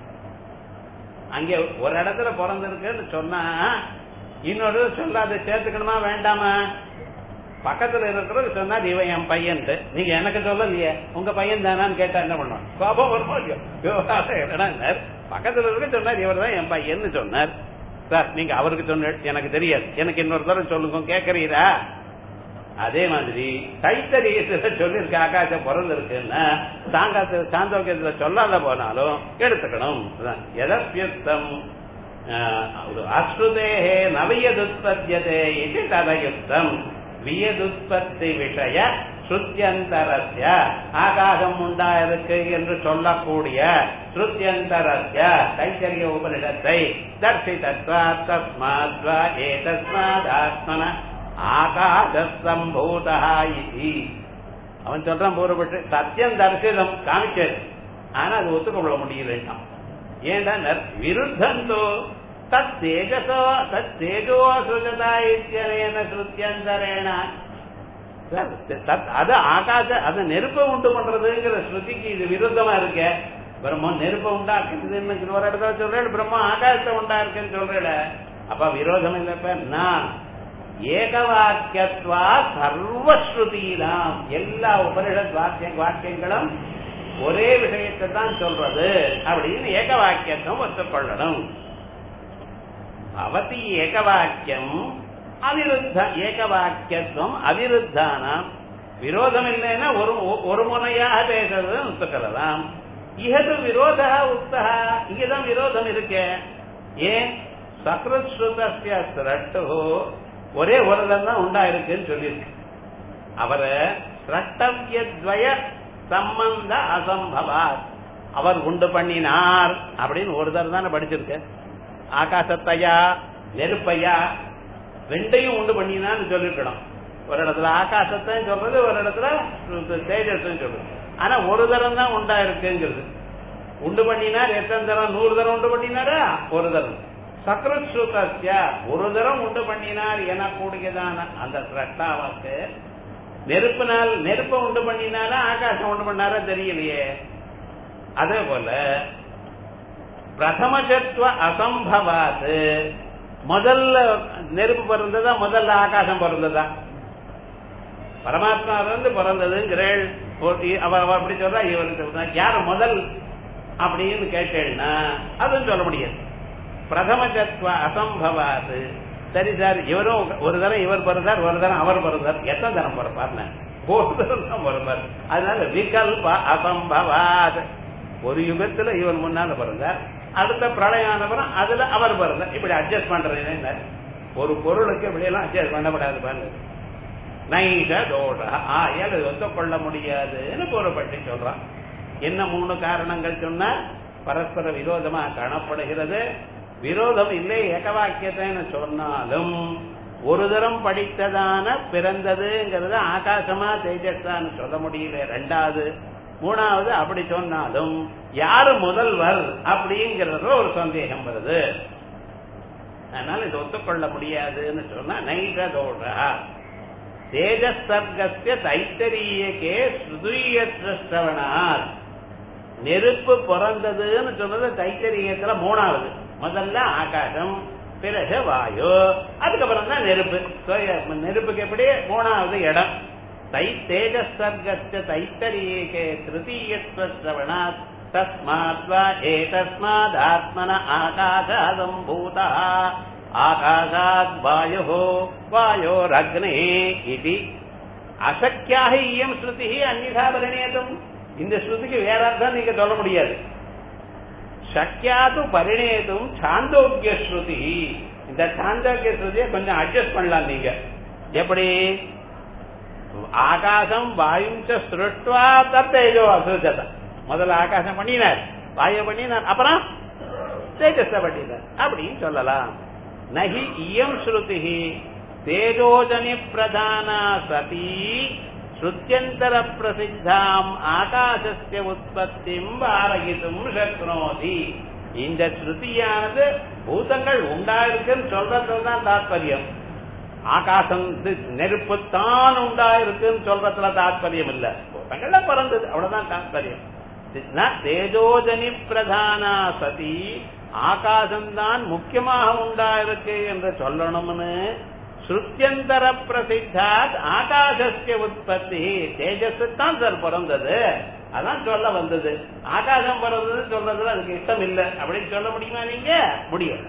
அங்கே ஒரு இடத்துல பிறந்திருக்குன்னு சொன்னா இன்னொரு சொல்லாத சேர்த்துக்கணுமா வேண்டாமா? பக்கத்துல இருக்கிறது சொன்னா இவன் என் பையன், நீங்க எனக்கு சொல்லலையே உங்க பையன் தானான்னு கேட்டா என்ன பண்ணுவோம்? கோபம் வருமோ இல்லையோ? பக்கத்துல இருக்க சொன்னார் இவர் தான் என் பையன்னு சொன்னார். சார் நீங்க அவருக்கு சொன்ன எனக்கு தெரியாது, எனக்கு இன்னொரு தடவை சொல்லுங்க கேக்குறீரா? அதே மாதிரி தைத்தரியத்துல சொல்லிருக்க ஆகாசம் பிறந்திருக்குன்னா சாந்தோக்கியத்துல சொல்லாத போனாலும் எடுத்துக்கணும். எதப்யுக்தம் அஸ்ருதேஹே நவியதுத்பத்யதே இது ததயுக்தம் வியதுத்பத்தி விஷய ஸ்ருத்யந்தரஸ்ய. ஆகாசம் உண்டாயிருக்கு என்று சொல்லக்கூடிய ஸ்ருத்யந்தரஸ்ய தைத்தரிய உபனிஷத்தை தர்சிதத்வாத் தஸ்மாத்வா ஏதஸ்மாத் ஆத்மன ஆகாசம்பூதா இதி. அவன் சொல்றான் பூர்வப்பட்டு சத்தியம் தரிசிதம் காமிச்சது, ஆனா அது ஒத்துக்கொள்ள முடியலன்னா. ஏன்னா விருத்தந்தோ தத் தேஜசோ தத் தேஜோ சுஜதா இத்தியனேன ஸ்ருத்யந்தரேண. அது ஆகாச அது நெருப்பை உண்டு பண்றதுங்கிற ஸ்ருதிக்கு இது விருத்தமா இருக்க. பிரம்மம் நெருப்பை உண்டாக்குதுன்னு ஒரு இடத்துல சொல்றேன், பிரம்மம் ஆகாசத்தை உண்டா இருக்குன்னு சொல்றேன். அப்ப விரோதம் இல்லப்ப நான் ஏகவாக்கியத்வா சர்வஸ்ருதீனாம். எல்லா உபனிஷத் வாக்கியங்களும் ஒரே விஷயத்தை தான் சொல்றது அப்படின்னு ஏகவாக்கியத்துவம் ஒத்துக்கொள்ளணும். அவதி ஏகவாக்கியம் அவிருத்த ஏகவாக்கியத்துவம் அவிருத்தானாம். விரோதம் இல்லைன்னா ஒரு முனையாக பேசுறது ஒத்துக்கலாம். இஹது விரோத உக்தா, இங்கதான் விரோதம் இருக்கு. ஏன் சக்ருத் ஸ்ருதஸ்ய ஸ்ரட்டு ஒரே ஒருதன் தான் உண்டாயிருக்குன்னு சொல்லியிருக்கு. அவரை ஸ்ரட்டவ்யத்வய சம்பந்த அசம்பவாத் அவர் உண்டு பண்ணினார் அப்படின்னு ஒருதர் தானே படிச்சிருக்க. ஆகாசத்தையா நெருப்பையா ரெண்டையும் உண்டு பண்ணினான்னு சொல்லிருக்கணும். ஒரு இடத்துல ஆகாசத்தை சொல்றது, ஒரு இடத்துல தேஜஸ் சொல்றது. ஆனா ஒரு தரம் தான் உண்டா இருக்குங்கிறது. உண்டு பண்ணினார் எத்தனை தரம்? 100 தரம் உண்டு பண்ணினாரா? ஒரு தரம். சக்ருஸ்ருதஸ்ய ஒரு தரம் உண்டு பண்ணினார் எனக்கூடியதான அந்த சிரஷ்டாவுக்கு நெருப்பை உண்டு பண்ணினாரா ஆகாசம் உண்டு பண்ணாரா தெரியலையே. அதே போல பிரதமசத்துவ அசம்பவாது முதல்ல நெருப்பு பிறந்ததா முதல்ல ஆகாசம் பிறந்ததா? பரமாத்மா பிறந்ததுங்கிறேள் அவர் அப்படி சொல்றா, இவருக்கு சொல்றா. யார் முதல் அப்படின்னு கேட்டேன்னா அதுவும் சொல்ல முடியாது. பிரதமசத்துவ அசம்பவாது. சரி சார், இவரும் ஒரு தரம் இவர் பிறந்தார், ஒரு தரம் அவர் பிறந்தார், எத்தனை தரம் பிறப்பார்? ஒரு தரம் தான் பிறந்தார். அதனால விகல்ப அசம்பவாத். ஒரு யுகத்துல இவர் முன்னால பிறந்தார், அடுத்த பிரளயானவரும் அதுல அவர் பிறந்தார். இப்படி அட்ஜஸ்ட் பண்றது ஒரு பொருளுக்கு இப்படியெல்லாம் அட்ஜஸ்ட் பண்ணப்படாது பாருங்க. நைஷ தோஷ ஆயல் ஒத்துக்கொள்ள முடியாதுன்னு கூறப்பட்டு சொல்றான். என்ன 3 காரணங்கள் சொன்னா பரஸ்பர விரோதமா காணப்படுகிறது. விரோதம் இல்லை, ஏகவாக்கியத்தைன்னு சொன்னாலும் ஒரு தரம் படித்ததான பிறந்ததுங்கிறது ஆகாசமா தேஜஸ்தான்னு சொல்ல முடியல. 2வது 3வது அப்படி சொன்னாலும் யாரு முதல்வர் அப்படிங்கறது ஒரு சந்தேகம் வருது. அதனால இது ஒத்துக்கொள்ள முடியாதுன்னு சொன்னா நைஷ தோஷ தேஜஸ்தர்கஸ்ய தைத்தரியக்கே ஸ்ருதுயத்ரவணாத். நெருப்பு பிறந்ததுன்னு சொன்னது தைத்தரியத்துல 3வது. முதல்ல ஆகாசம், பிறகு வாயு, அதுக்கப்புறம் தான் நெருப்பு. நெருப்புக்கு எப்படி 3வது இடம். தேஜஸ்தர்கஸ்ய தைத்தரியக்கே திருதீயத்ரவணாத் தஸ்மாத் வா ஏதஸ்மாத் ஆத்மன ஆகாசாதம்பூதா ஆகாசாத் வாயுः வாயோரக்னே இதி அசக்கியாக இயம் ஸ்ருதி அந்நிதா பரிணேதும். இந்த ஸ்ருதிக்கு வேற அர்த்தம் நீங்க சொல்ல முடியாது. சக்கியாது பரிணேதும் சாந்தோக்கிய ஸ்ருதி. இந்த சாந்தோக்கிய ஸ்ருதியை கொஞ்சம் அட்ஜஸ்ட் பண்ணலாம் நீங்க. எப்படி? ஆகாசம் வாயுஞ்ச ஸ்ருஷ்டுவா தத்தேஜோ அசுஜத. முதல்ல ஆகாசம் பண்ணினார், வாயு பண்ணினார், அப்புறம் தேஜஸ பண்ணினார் அப்படின்னு சொல்லலாம். நஹி இயம் ஸ்ருதி தேஜோஜனி பிரதானா சதி ஸ்ருத்யந்தர பிரசித்தாம் ஆகாசஸ்ய உற்பத்திம் வாரயிதும் சக்னோதி. இந்த ஸ்ருதியானது பூதங்கள் உண்டாயிருக்குன்னு சொல்றதுதான் தாத்பரியம். ஆகாசம் நெருப்புத்தான் உண்டாயிருக்குன்னு சொல்றதுல தாத்பரியம் இல்ல. பூதங்கள்ல பிறந்தது அவ்வளவுதான் தாத்பரியம். தேஜோஜனி பிரதானா சதி ஆகாசம்தான் முக்கியமாக உண்டாயிருக்கு என்று சொல்லணும்னு ஸ்ருத்யந்தர பிரசித்தாத் ஆகாசஸ்ய உற்பத்தி. தேஜஸ் தான் சார் பிறந்தது, அதான் சொல்ல வந்தது. ஆகாசம் பிறந்தது சொல்றதுல அதுக்கு இஷ்டம் இல்லை அப்படின்னு சொல்ல முடியுமா? நீங்க முடியும்.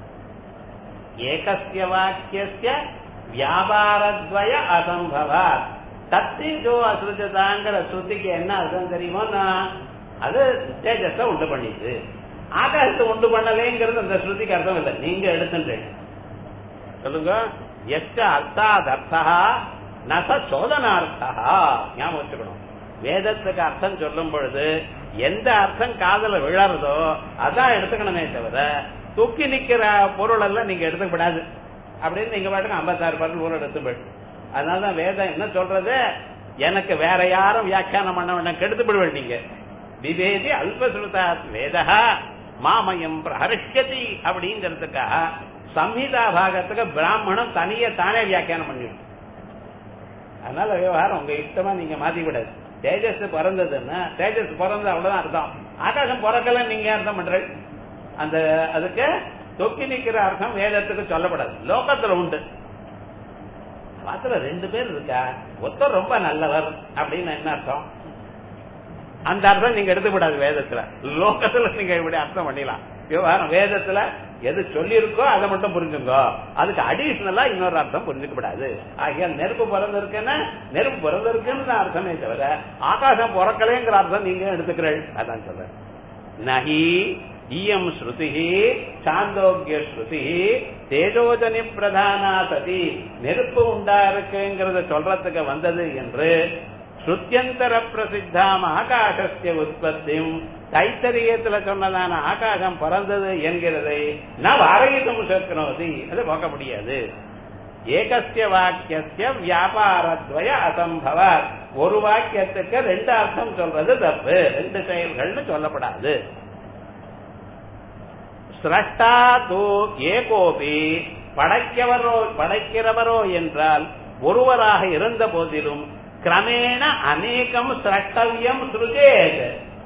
ஏகஸ்ய வாக்கியஸ்ய வியாபாரத்வய அசம்பவாத். தத்தேஜோ அசுஜதாங்கிற ஸ்ருதிக்கு என்ன அர்த்தம் தெரியுமோன்னா அது தேஜஸ உண்டு பண்ணிட்டு ஆகாசத்தை உண்டு பண்ணலேங்கிறது அந்த ஸ்ருதிக்கு அர்த்தம் இல்லை. நீங்க எடுத்துட்டு சொல்லுங்க. எச்ச அர்த்தாத் அர்த்தா நச சோதனார்த்தா. ஞாபகம் வச்சுக்கணும். வேதத்துக்கு அர்த்தம் சொல்லும் பொழுது எந்த அர்த்தம் காதல விழறதோ அதான் எடுத்துக்கணுமே தவிர தூக்கி நிக்கிற பொருள் எல்லாம் நீங்க எடுத்துக்கூடாது அப்படின்னு நீங்க பாட்டுக்கு 56 பொருள் எடுத்து போயிடு. அதனாலதான் வேதம் என்ன சொல்றது, எனக்கு வேற யாரும் வியாக்கியானம் பண்ண வேண்டாம், கெடுத்து விடுவேன். நீங்க விவேதி அல்பசுருதா வேதா மாமயம் பிரஹர்ஷ்யதி அப்படிங்கிறதுக்காக சம்ஹிதா பாகத்துக்கு பிராமணம் தனியே தானே வியாக்கியானம் பண்ணிடும். அதனால விவகாரம் உங்க இஷ்டமா நீங்க மாத்தி விடாது. தேஜஸ் பிறந்ததுன்னா தேஜஸ் பிறந்தது அவ்வளவுதான் அர்த்தம். ஆகாசம் பிறக்கல நீங்க அர்த்தம் பண்ற அந்த அதுக்கு தொக்கி நிக்கிற அர்த்தம் வேதத்துக்கு சொல்லப்படாது. லோகத்துல உண்டு. பாத்துல 2 பேர் இருக்கா, ஒருத்தர் ரொம்ப நல்லவர் அப்படின்னு என்ன அர்த்தம்? அந்த அர்த்தம் நீங்க எடுத்துக்கூடாது வேதத்துல. லோகத்துல நீங்க இப்படி அர்த்தம் பண்ணிடலாம். விவகாரம் வேதத்துல எது சொல்லி இருக்கோ அதை மட்டும் புரிஞ்சுங்க. அதுக்கு அடிஷனலா இன்னொரு அர்த்தம் புரிஞ்சுக்கப்படாது. ஆகிய நெருப்பு பிறந்திருக்குன்னா நெருப்பு பிறந்திருக்குன்னு அர்த்தமே தவிர ஆகாசம் பிறக்கலைங்கிற அர்த்தம் நீங்க எடுத்துக்கிறீள். அதான் சொல்ற. நஹி இயம் ஸ்ருதி சாந்தோக்கிய ஸ்ருதி தேஜோஜனி பிரதானா சதி. நெருப்பு உண்டா இருக்குங்கிறத சொல்றதுக்கு வந்தது என்று ஸ்ருத்யந்தர பிரசித்தாம் ஆகாசஸ்ய உற்பத்தியும் தைத்தரியத்துல சொன்னதான ஆகாசம் பிறந்தது என்கிறதை நான் வாரயிதும் சக்னோதி. அது பார்க்க முடியாது. ஏகஸ்ய வாக்கியஸ்ய வியாபாரத்வய அசம்பவாத். ஒரு வாக்கியத்துக்கு 2 அர்த்தம் சொல்றது தப்பு. 2 செயல்கள்னு சொல்லப்படாது. ஸ்ரஷ்டா தோ ஏகோபி படைக்கிறவரோ என்றால் ஒருவராக இருந்த போதிலும் கிரமேண அநேகம் ஸ்ரஷ்டவியம் சுருஜேத்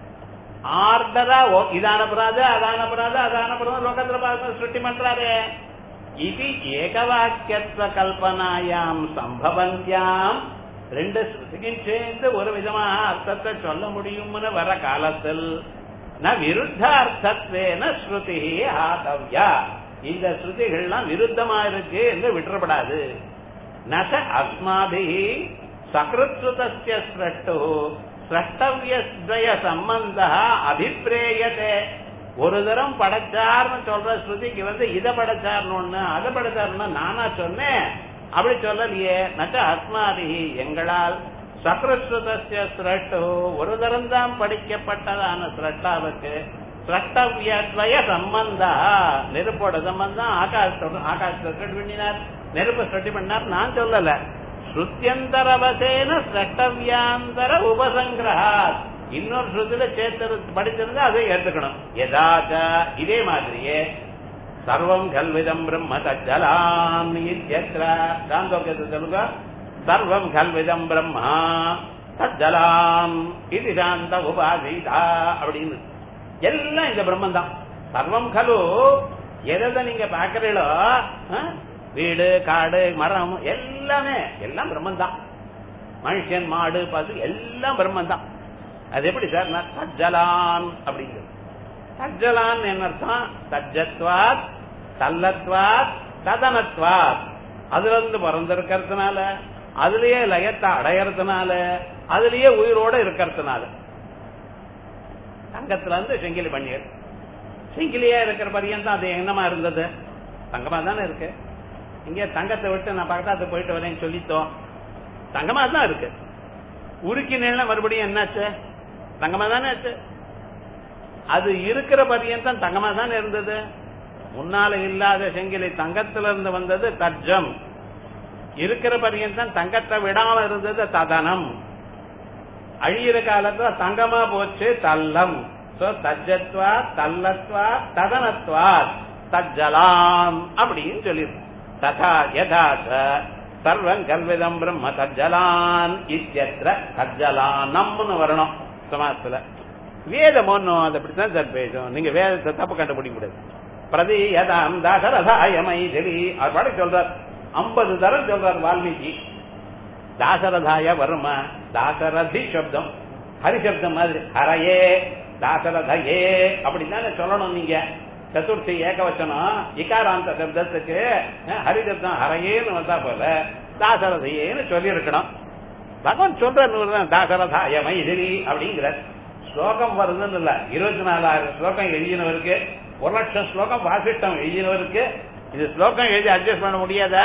ஆர்டரா இதானபராத அதானபராத லோகத்துல பார்த்து சிருஷ்டி பண்றாரு. இது ஏகவாக்கியத்துவ கல்பனாயாம் சம்பவந்தியாம் ரெண்டு ஸ்ருதிக்கும் சேர்ந்து ஒரு விதமாக அர்த்தத்தை சொல்ல முடியும்னு வர காலத்தில் ந விருத்தார்த்தத்வேன ஸ்ருதி ஆதவ்யா இந்த ஸ்ருதிகள்லாம் விருத்தமா இருக்கு என்று விட்டுறப்படாது. நச அஸ்மாபிஹி சக்ருத்ஸ்ருதஸ்ய ஸ்ரஷ்டோ ஸ்ரஷ்டவ்யஸ்த்வய சம்பந்தः அபிப்ரேயதே. ஒரு தரம் படைச்சார்னு சொல்ற ஸ்ருதிக்கு இதை படைச்சார்னு ஒண்ணு அதை படைச்சார்னு நானா சொன்னேன் அப்படி சொல்லலையே. நச்ச அஸ்மாபிஹி எங்களால் சக்ருத்ஸ்ருதஸ்ய ஸ்ரஷ்டோ ஒரு தரம் தான் படிக்கப்பட்டதான ஸ்ரஷ்டாவுக்கு ஸ்ரஷ்டவ்யத்வய சம்பந்தா நெருப்போட சம்பந்தம் ஆகாசத்தை பண்ணினார், நெருப்பை ஸ்ரட்டி பண்ணார் நான் சொல்லல. ஸ்ருத்தியந்தரவசேன ஸ்ரஷ்டவ்யாந்தர உபசங்கிரஹா இன்னொரு ஸ்ருதியில சேர்த்து படிச்சிருந்தா அதை ஏற்றுக்கணும். எதாச்ச இதே மாதிரியே சர்வம் கல்விதம் பிரம்ம தஜ்ஜலாம் சாந்தோக்கியத்தை சொல்லுங்க. சர்வம் கல்விதம் பிரம்மா தஜ்ஜலாம் இது சாந்த உபாசீதா அப்படின்னு எல்லாம் இந்த பிரம்மன் தான். சர்வம் கலு எதை நீங்க பாக்குறீங்களோ வீடு காடு மரம் எல்லாமே எல்லாம் பிரம்மன் தான். மனுஷன் மாடு பசு எல்லாம் பிரம்மன் தான். அது எப்படி சார் தஜ்ஜலான் அப்படிங்கிறது. தஜ்ஜலான் என்ன அர்த்தம்? தஜ்ஜத்வாத் தல்லத்வாத் ததனத்வாத் அதுல இருந்து பிறந்திருக்கிறதுனால அதுலயே லயத்தை அடையறதுனால அதுலயே உயிரோட இருக்கிறதுனால. தங்கத்துல இருந்து செங்கிலி பண்ணியது செங்கிலியா இருக்கிற பரியந்தான் அது என்னமா இருந்தது? தங்கமா தானே இருக்கு. இங்க தங்கத்தை விட்டு நான் பக்கத்தாத்து போயிட்டு வரேன்னு சொல்லித்தோம் தங்கமா தான் இருக்கு. உருக்கினா மறுபடியும் என்னாச்சு? தங்கமா தானே ஆச்சு. அது இருக்கிற பரியந்தான் தங்கமா தானே இருந்தது. முன்னால இல்லாத செங்கிலி தங்கத்துல இருந்து வந்தது தர்ஜம். இருக்கிற பரியந்தான் தங்கத்தை விடாம இருந்தது ததனம். அழியிற காலத்துல தங்கமா போச்சு தல்லம். தஜ்ஜத்வா தல்லத்வா ததனத்வா தஜ்ஜலாம் அப்படின்னு சொல்லிருக்கு. ததா யதாச சர்வம் கல்விதம் பிரம்ம தஜ்ஜலான் இத்யத்ர தஜ்ஜலானம்னு வரணும் சமாசத்துல. வேதம் ஒன்னும் அதை அப்படித்தான் சார் பேசும். நீங்க வேதத்தை தப்பு கண்டுபிடிக்க முடியாது. பிரதீயதாம் தாசரதாயமை செடி அது பாட சொல்றார். 50 தரம் சொல்றார் வால்மீகி. தாசரதாய வரும தாசரதி சப்தம் ஹரிசப்தம் மாதிரி ஹரையே தாசரதையே அப்படித்தானே சொல்லணும். நீங்க சதுர்த்தி ஏகவச்சனம் இகாராந்த சப்தத்துக்கு ஹரிசப்தம் ஹரையேன்னு வந்தா போல தாசரதையேன்னு சொல்லி இருக்கணும். பகவான் சொல்ற தாசரதாய மைதிரி அப்படிங்கிற ஸ்லோகம் வருதுன்னு இல்ல. 24,000 ஸ்லோகம் எழுதினவருக்கு 1,00,000 ஸ்லோகம் வாசிட்டம் எழுதினவருக்கு இது ஸ்லோகம் எழுதி அட்ஜஸ்ட் பண்ண முடியாதா?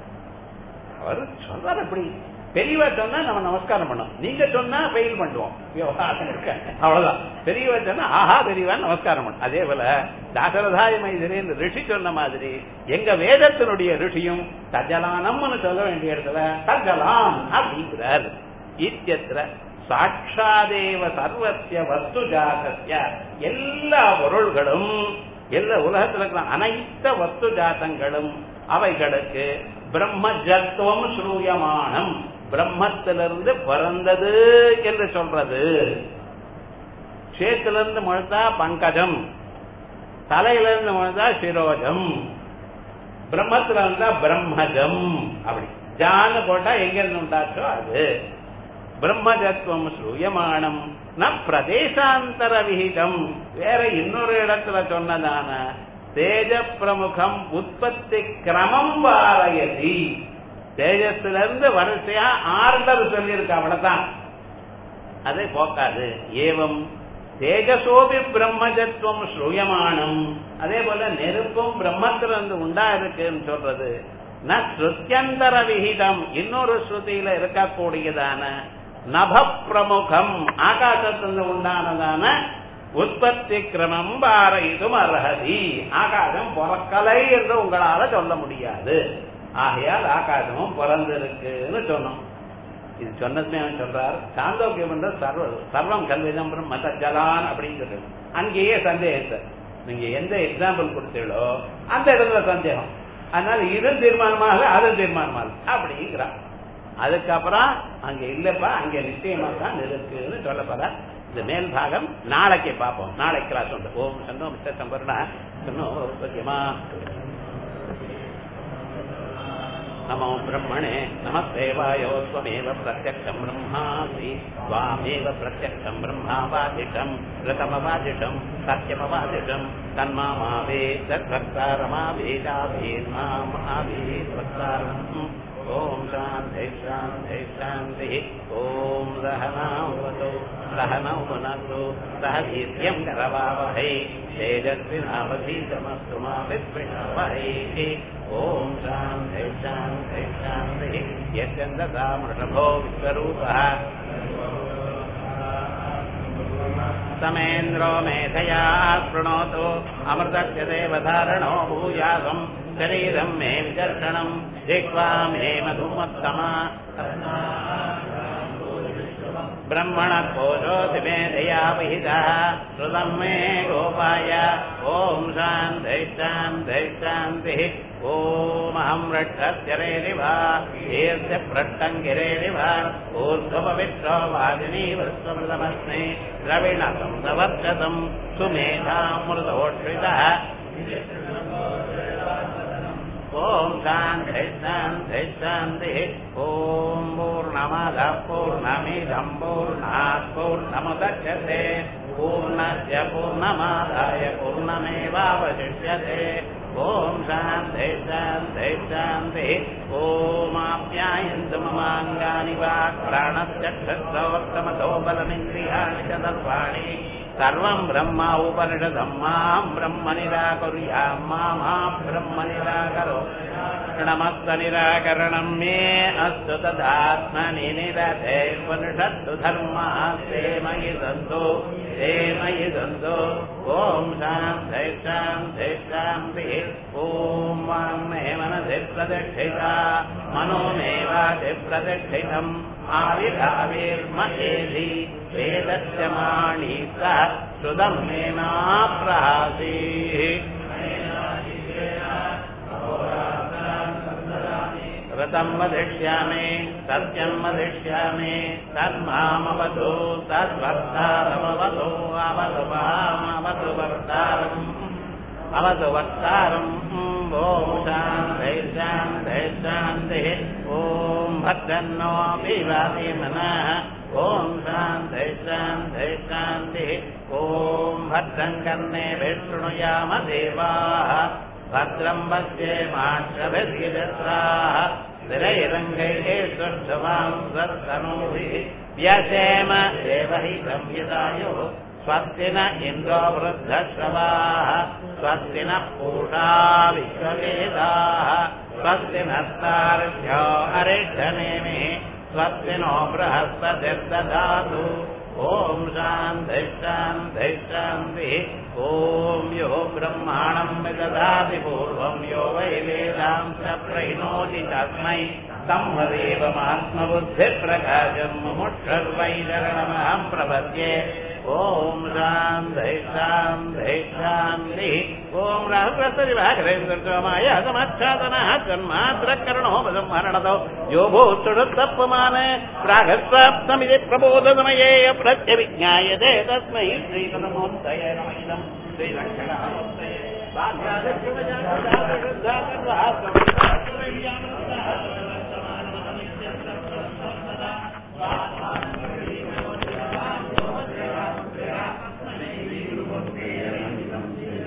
அவர் சொல்றாரு. அப்படி பெரியவா சொன்னா நம்ம நமஸ்காரம் பண்ணோம். நீங்க சொன்னா ஃபெயில் பண்ணுவோம். அவ்வளவுதான். பெரியவா சொன்னா ஆஹா பெரியவா நமஸ்காரம் பண்ணும். அதே போல தாசரதாய மைதிரி ரிஷி சொன்ன மாதிரி எங்க வேதத்தினுடைய ரிஷியும் தஜலானம்னு சொல்ல வேண்டிய இடத்துல தஜலாம் அப்படிங்கிறார். இத்தியத்திர சாட்சாதேவ சர்வசிய வஸ்து ஜாதஸ்ய எல்லா பொருள்களும் எல்லா உலகத்தில் இருக்கிற அனைத்து வஸ்து ஜாதங்களும் அவைகளுக்கு பிரம்மஜத்துவம் ஸ்ரூயமானம் பிரம்மத்திலிருந்து பிறந்தது என்று சொல்றது. சேத்திலிருந்து முழுத்தா பங்கஜம், தலையிலிருந்து முழுத்தா சிரோஜம், பிரம்மத்துல இருந்தா பிரம்மஜம். அப்படி ஜான்னு போட்டா எங்க இருந்து உண்டாச்சோ அது பிரம்மஜத்துவம் ஸ்ரூயமானம் ந பிரதேசாந்தர விகிதம். வேற இன்னொரு இடத்துல சொன்னதான தேஜ பிரமுகம் உற்பத்தி கிரமம் வாரயதி. தேஜத்திலிருந்து வரிசையா ஆர்டர் சொல்லியிருக்க அவ்வளவுதான், அதை போக்காது. ஏவம் தேஜசோபி பிரம்மஜத்துவம் ஸ்ரூயமானம். அதே போல நெருப்பும் பிரம்மத்திலிருந்து உண்டா இருக்குன்னு சொல்றது ந ஸ்ருத்தியந்தர விகிதம். இன்னொரு ஸ்ருதியில இருக்கக்கூடியதான நப பிரமுகம் ஆகாசத்திலிருந்து உண்டானதான உற்பத்தி கிரமம் பாரயிதும் அர்ஹதி. ஆகாசம் பிறக்கலை என்று உங்களால சொல்ல முடியாது. ஆகையால் ஆகாசமும் பிறந்திருக்குன்னு சொன்னோம். இது சொன்னதுமே சொல்றார் சாந்தோக்கியம் என்ற சர்வம் கல்விதம் பிரம்ம தஜ்ஜலான் அப்படின்னு சொல்றது. அங்கேயே சந்தேகத்தை நீங்க எந்த எக்ஸாம்பிள் கொடுத்தீங்களோ அந்த இடத்துல சந்தேகம். அதனால இது தீர்மானமாக அது தீர்மானமாக அப்படிங்கிறான். அதுக்கப்புறம் அங்க இல்லப்பா அங்க நிச்சயமா தான் இருக்குன்னு சொல்லப்பட. இந்த மேல் பாகம் நாளைக்கு பார்ப்போம். நாளைக்கு கிளாஸ் உண்டு. ஓம் சன்னோ மிஸ்டர் சம்பர்ணா சன்னோ சத்தியமா நமோ பிரம்மணே நமஸ்தேவாயோ ஸ்வமேவ பிரத்யக்ஷம் பிரம்மாசி ஸ்வாமேவ பிரத்யக்ஷம் பிரம்மாவாதிஷம் ரிதமவாதிஷம் சத்யமவாதிஷம் தன்மாமாவே தத்வக்தாரமாவேதாவேன்மாமாவேத்வக்தாரம். ஓம் சாந்தி சாந்தி சாந்தி. ஓம் சஹனாவது சஹனௌ புனஸ்து சஹ வீர்யம் கரவாவஹை தேஜஸ்வினாவதீதமஸ்து மா வித்விஷாவஹை. ஓம் சாந்தி சாந்தி சாந்தி. யத்யந்ததாமృషభో விஸ்வரூபः சமேந்திரோ மேధయా ஸ்ருணோது அமிர்தஸ்ய தேவதாரணோ பூயாசம் शरीरं मे विदर्शनं जिह्वा मे मधुमत्तमा ब्रह्मणकोशोऽसि मे दया विहितः श्रुतं मे गोपाय. ॐ शान्तिः शान्तिः शान्तिः. ॐ वृक्षस्य रेरिवा एस्य पृष्ठं गिरेरिवा ऊर्ध्वपवित्रो वादिनी वृत्वमृतमस्मि द्रविणकं सवर्चसं सुमेधामृतोष्ठितः. ओम शांति शांति शांति. ओम पूर्णमदः पूर्णमिदं पूर्णात् पूर्णमुदच्यते पूर्णस्य पूर्णमादाय पूर्णमेवावशिष्यते. ओम शांति शांति शांति. ओम आप्यायन्तु ममाङ्गानि वाक्प्राणश्चक्षुश्रोत्रमतो बलमिन्द्रियाणि च सर्वाणि सर्वं ब्रह्म उपनिषदं मां ब्रह्म निराकुर्यां मा ब्रह्म निराकरो. नमस्त निराकरणं मे अस्तु तदात्मनि निरते उपनिषत्तु धर्मास्ते मयि सन्तु ते मयि सन्तु. ॐ शान्ति शान्ति शान्तिः. ॐ वाङ्मे मनसि प्रतिष्ठिता मनो मे वाचि प्रतिष्ठितम् आविर्भाविर्महेधि वेदस्य माणिका श्रुतं मे नाप्रहासीः. व्रतं वदिष्यामि सत्यं वदिष्यामि तन्मामवतु तद्वक्तारमवतु अवतु मामवतु वक्तारम् अवतु वक्तारम्. ॐ शान्तिः शान्तिः शान्तिः. ॐ भद्रन्नो विवादिमनः. ॐ शान्तिः शान्तिः शान्तिः. ॐ भद्रं कर्णेभिः शृणुयाम देवाः भद्रं पश्येमाक्षभिर्यजत्राः स्थिरैरङ्गैः सुष्ठुवांसस्तनूभिः व्यसेम देवहितं यदायुः. स्वस्ति न इन्द्रो वृद्धश्रवाः स्वस्ति नः पूषा विश्ववेदाः स्वस्ति नस्तार्क्ष्यो अरिष्ठनेमिः स्वस्ति नो बृहस्पतिर्दधातु. ॐ शान्तिः शान्तिः शान्तिः. ॐ यो ब्रह्माणं विदधाति पूर्वं यो वै वेदांश्च प्रहिणोति तस्मै तम्हदेवमात्मबुद्धिप्रकाशं मुमुक्षुर्वै शरणमहं प्रपद्ये. ओम शान्तिः शान्तिः शान्तिः. ओम राहुग्रस्तदिवाकरेन्द्रमाय समाच्छादनः जन्मात्रकरणो मरणतो यो भूतुडुत्तपमाने प्रागस्वाप्तमिति प्रबोधसमये प्रत्यभिज्ञायते तस्मै श्रीपदमूर्तये नमः. इदं श्रीलङ्कणमूर्तये